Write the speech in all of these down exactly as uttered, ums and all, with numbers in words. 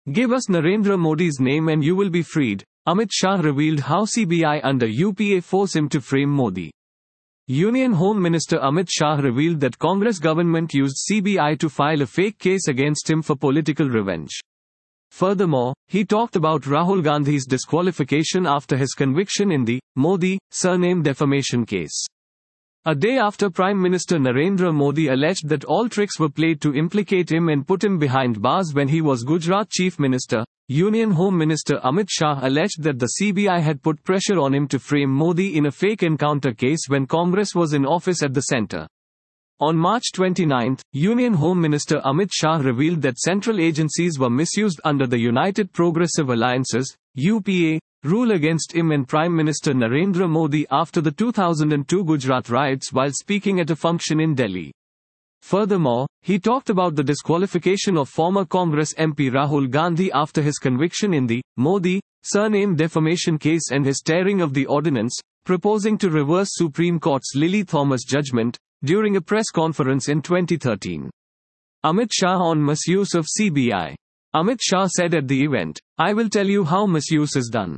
Give us Narendra Modi's name and you will be freed. Amit Shah revealed how C B I under U P A force him to frame Modi. Union Home Minister Amit Shah revealed that Congress government used C B I to file a fake case against him for political revenge. Furthermore, he talked about Rahul Gandhi's disqualification after his conviction in the Modi surname defamation case. A day after Prime Minister Narendra Modi alleged that all tricks were played to implicate him and put him behind bars when he was Gujarat Chief Minister, Union Home Minister Amit Shah alleged that the C B I had put pressure on him to frame Modi in a fake encounter case when Congress was in office at the centre. On March twenty-ninth, Union Home Minister Amit Shah revealed that central agencies were misused under the United Progressive Alliance's U P A rule against him and Prime Minister Narendra Modi after the two thousand two Gujarat riots while speaking at a function in Delhi. Furthermore, he talked about the disqualification of former Congress M P Rahul Gandhi after his conviction in the Modi surname defamation case and his tearing of the ordinance, proposing to reverse Supreme Court's Lily Thomas judgment, during a press conference in twenty thirteen. Amit Shah on misuse of C B I. Amit Shah said at the event, "I will tell you how misuse is done.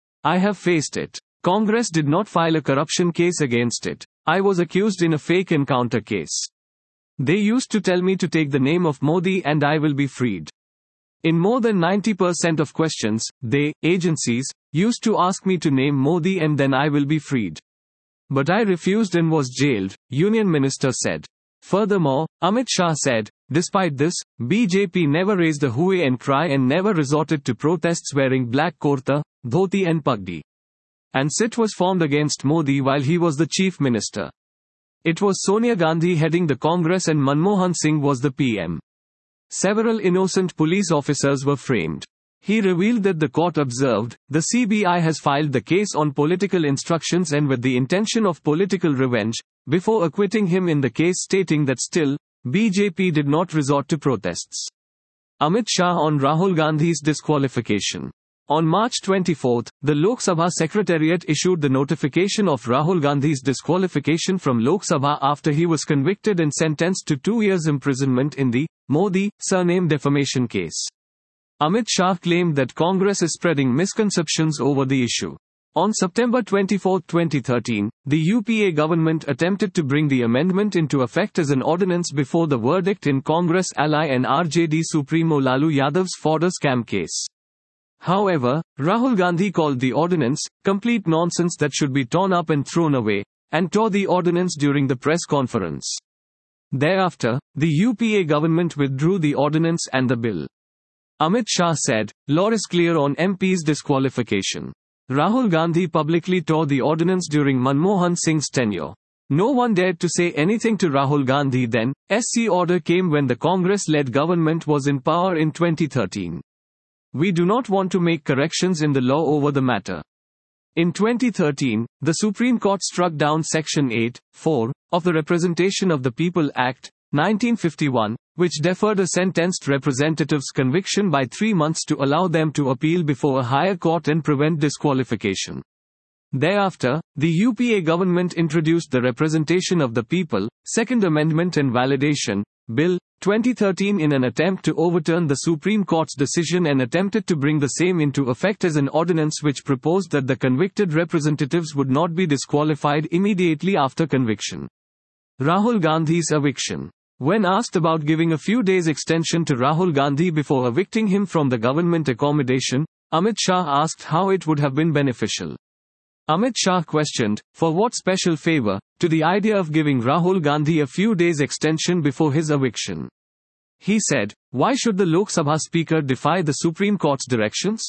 I have faced it. Congress did not file a corruption case against it. I was accused in a fake encounter case. They used to tell me to take the name of Modi and I will be freed. In more than ninety percent of questions, they, agencies, used to ask me to name Modi and then I will be freed. But I refused and was jailed," Union Minister said. Furthermore, Amit Shah said, despite this, B J P never raised a hue and cry and never resorted to protests wearing black kurta, dhoti and pagdi. And sit was formed against Modi while he was the chief minister. It was Sonia Gandhi heading the Congress and Manmohan Singh was the P M. Several innocent police officers were framed. He revealed that the court observed, the C B I has filed the case on political instructions and with the intention of political revenge, before acquitting him in the case stating that still, B J P did not resort to protests. Amit Shah on Rahul Gandhi's disqualification. On March twenty-fourth, the Lok Sabha Secretariat issued the notification of Rahul Gandhi's disqualification from Lok Sabha after he was convicted and sentenced to two years imprisonment in the Modi surname defamation case. Amit Shah claimed that Congress is spreading misconceptions over the issue. On September twenty-fourth, twenty thirteen, the U P A government attempted to bring the amendment into effect as an ordinance before the verdict in Congress ally and R J D Supremo Lalu Yadav's fodder scam case. However, Rahul Gandhi called the ordinance complete nonsense that should be torn up and thrown away, and tore the ordinance during the press conference. Thereafter, the U P A government withdrew the ordinance and the bill. Amit Shah said, "Law is clear on M P's disqualification. Rahul Gandhi publicly tore the ordinance during Manmohan Singh's tenure. No one dared to say anything to Rahul Gandhi then. S C order came when the Congress-led government was in power in twenty thirteen. We do not want to make corrections in the law over the matter." In twenty thirteen, the Supreme Court struck down Section eight, four, of the Representation of the People Act, nineteen fifty-one, which deferred a sentenced representative's conviction by three months to allow them to appeal before a higher court and prevent disqualification. Thereafter, the U P A government introduced the Representation of the People, Second Amendment and Validation Bill, twenty thirteen in an attempt to overturn the Supreme Court's decision and attempted to bring the same into effect as an ordinance which proposed that the convicted representatives would not be disqualified immediately after conviction. Rahul Gandhi's eviction. When asked about giving a few days extension to Rahul Gandhi before evicting him from the government accommodation, Amit Shah asked how it would have been beneficial. Amit Shah questioned, for what special favor, to the idea of giving Rahul Gandhi a few days extension before his eviction. He said, why should the Lok Sabha Speaker defy the Supreme Court's directions?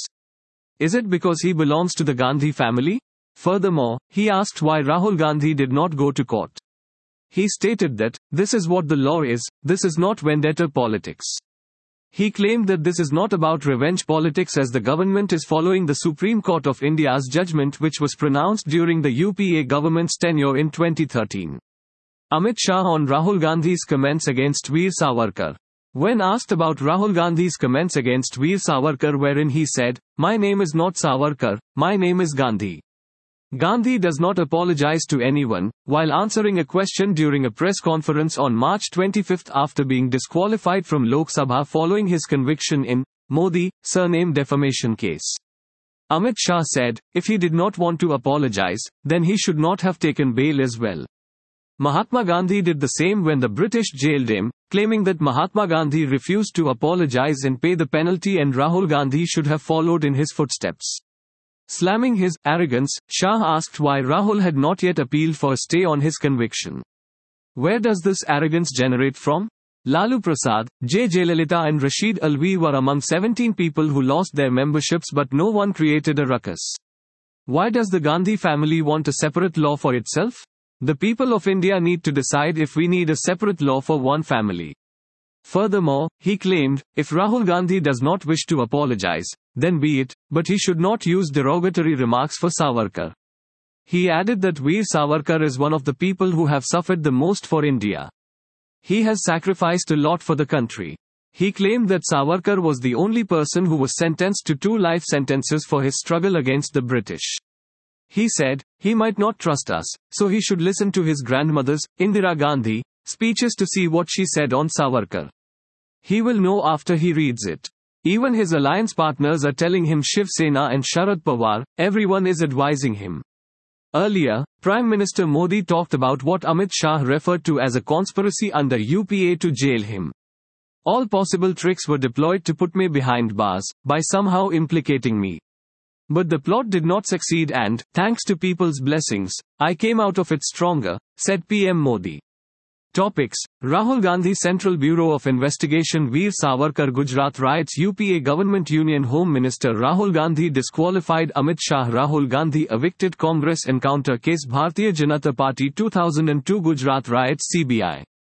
Is it because he belongs to the Gandhi family? Furthermore, he asked why Rahul Gandhi did not go to court. He stated that, this is what the law is, this is not vendetta politics. He claimed that this is not about revenge politics as the government is following the Supreme Court of India's judgment which was pronounced during the U P A government's tenure in twenty thirteen. Amit Shah on Rahul Gandhi's comments against Veer Savarkar. When asked about Rahul Gandhi's comments against Veer Savarkar wherein he said, my name is not Savarkar, my name is Gandhi. Gandhi does not apologize to anyone. While answering a question during a press conference on March twenty-fifth after being disqualified from Lok Sabha following his conviction in Modi, surname defamation case. Amit Shah said, if he did not want to apologize, then he should not have taken bail as well. Mahatma Gandhi did the same when the British jailed him, claiming that Mahatma Gandhi refused to apologize and pay the penalty and Rahul Gandhi should have followed in his footsteps. Slamming his arrogance, Shah asked why Rahul had not yet appealed for a stay on his conviction. Where does this arrogance generate from? Lalu Prasad, J. Jayalalitha and Rashid Alvi were among seventeen people who lost their memberships, but no one created a ruckus. Why does the Gandhi family want a separate law for itself? The people of India need to decide if we need a separate law for one family. Furthermore, he claimed, if Rahul Gandhi does not wish to apologize, then be it, but he should not use derogatory remarks for Savarkar. He added that Veer Savarkar is one of the people who have suffered the most for India. He has sacrificed a lot for the country. He claimed that Savarkar was the only person who was sentenced to two life sentences for his struggle against the British. He said, he might not trust us, so he should listen to his grandmother's, Indira Gandhi, speeches to see what she said on Savarkar. He will know after he reads it. Even his alliance partners are telling him Shiv Sena and Sharad Pawar, everyone is advising him. Earlier, Prime Minister Modi talked about what Amit Shah referred to as a conspiracy under U P A to jail him. All possible tricks were deployed to put me behind bars, by somehow implicating me. But the plot did not succeed and, thanks to people's blessings, I came out of it stronger, said P M Modi. Topics: Rahul Gandhi Central Bureau of Investigation Veer Savarkar Gujarat riots U P A Government Union Home Minister Rahul Gandhi disqualified Amit Shah Rahul Gandhi evicted Congress encounter case Bharatiya Janata Party two thousand two Gujarat riots C B I